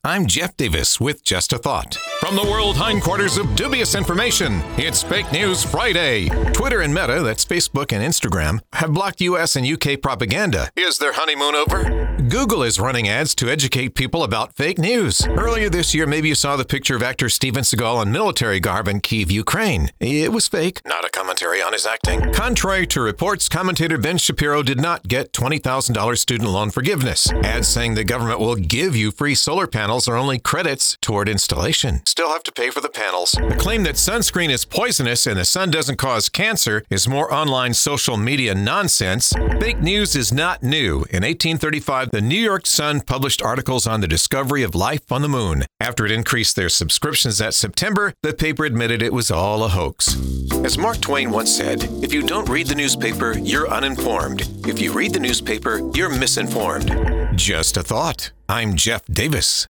I'm Jeff Davis with Just a Thought. From the world hindquarters of dubious information, it's Fake News Friday. Twitter and Meta, that's Facebook and Instagram, have blocked U.S. and U.K. propaganda. Is their honeymoon over? Google is running ads to educate people about fake news. Earlier this year, maybe you saw the picture of actor Steven Seagal in military garb in Kyiv, Ukraine. It was fake, not a commentary on his acting. Contrary to reports, commentator Ben Shapiro did not get $20,000 student loan forgiveness. Ads saying the government will give you free solar panels are only credits toward installation. Still have to pay for the panels. The claim that sunscreen is poisonous and the sun doesn't cause cancer is more online social media nonsense. Fake news is not new. In 1835, the New York Sun published articles on the discovery of life on the moon. After it increased their subscriptions that September, the paper admitted it was all a hoax. As Mark Twain once said, if you don't read the newspaper, you're uninformed. If you read the newspaper, you're misinformed. Just a thought. I'm Jeff Davis.